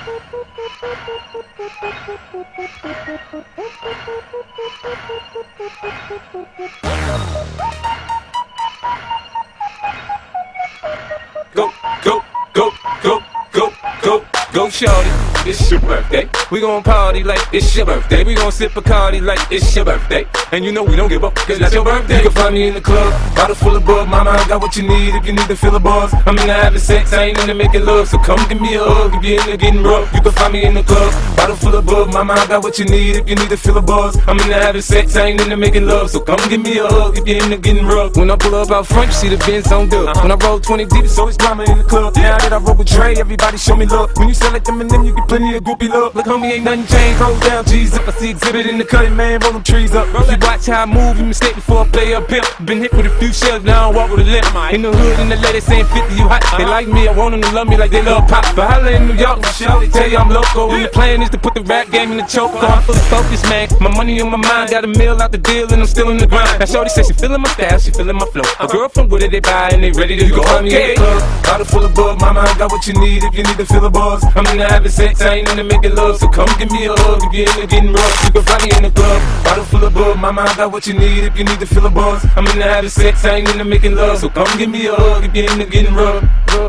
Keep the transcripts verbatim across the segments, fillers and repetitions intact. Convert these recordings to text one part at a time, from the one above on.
Go, go, go, go, go, go, go, shorty. It's your birthday. We gon' party like it's your birthday. We gon' sip Bacardi like it's your birthday. And you know we don't give up, cause that's your birthday. You can find me in the club, bottle full of bug. Mama, I got what you need if you need to feel the buzz. I'm into having sex, I ain't into making love. So come give me a hug if you're into getting rough. You can find me in the club, bottle full of bug. Mama, I got what you need if you need to feel the buzz. I'm into having sex, I ain't into making love. So come give me a hug if you're into getting rough. When I pull up out front, you see the Benz on dub. Uh-huh. When I roll twenty deep, it's always drama in the club. Now that I roll with Dre, everybody show me love. When you sell like them and them, you get plenty of groupie love. Look, homie, ain't nothing changed. Roll down, G's up. I see exhibit in the cutting, man. Roll them trees up. If you watch how I move, you mistake before I play a pimp. Been hit with a few shells, now I don't walk with a limp. In the hood, in the lady saying fifty, you hot. They like me, I want them to love me like they love pop. But holla in New York, they tell you I'm loco. And the plan is to put the rap game in the choke. I'm fully focused, man. My money on my mind, got a meal out the deal, and I'm still in the grind. Now shorty says she feeling my style, she feeling my flow. A girl from Wooded, they buy and they ready to go. Find me in the club, bottle full of bug. Mama, I got what you need if you need to feel the buzz. I'm into having sex, I ain't into making love. So come give me a hug if you're into getting rough. You can find me in the club, bottle full of bug. Mama, I got what you need if you need to feel the buzz. I'm into having sex, I ain't into making love. So come give me a hug if you're into getting rough.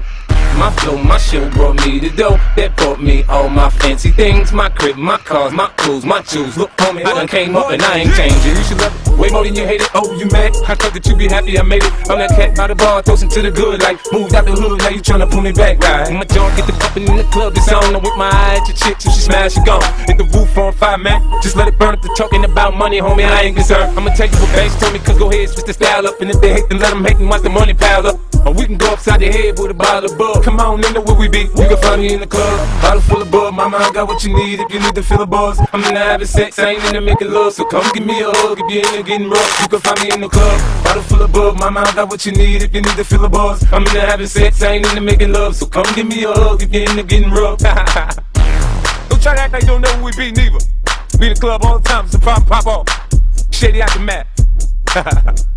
My flow, my show brought me the dough that brought me all my fancy things. My crib, my cars, my clothes, my shoes. Look, homie, I done came up and I ain't changing. You should love it way more than you hate it. Oh, you mad? I thought that you be happy I made it. I'm that cat by the bar, toasting to the good. Like, moved out the hood, now you tryna pull me back. Right? My jaw get the pumping in the club, it's on. I'm with my eye at your chick till she smash, she gone. Hit the roof on fire, man. Just let it burn. If they're talking about money, homie, I ain't concerned. I'ma tell you what banks told me, cause go ahead, switch the style up. And if they hate, then let them hate and watch the money pile up. Or we can go upside the head with a bottle of bug. Come on, nigga, where we be? You can find me in the club, bottle full of bug. Mama, I got what you need if you need to feel the buzz. I'm into having sex, I ain't into making love. So come give me a hug if you're into getting rough. You can find me in the club, bottle full of bug. Mama, I got what you need if you need to feel the buzz. I'm into having sex, I ain't into making love. So come give me a hug if you're into getting rough. Don't try to act like you don't know who we be, neither. Be in the club all the time, it's a problem, pop off. Shady out the map.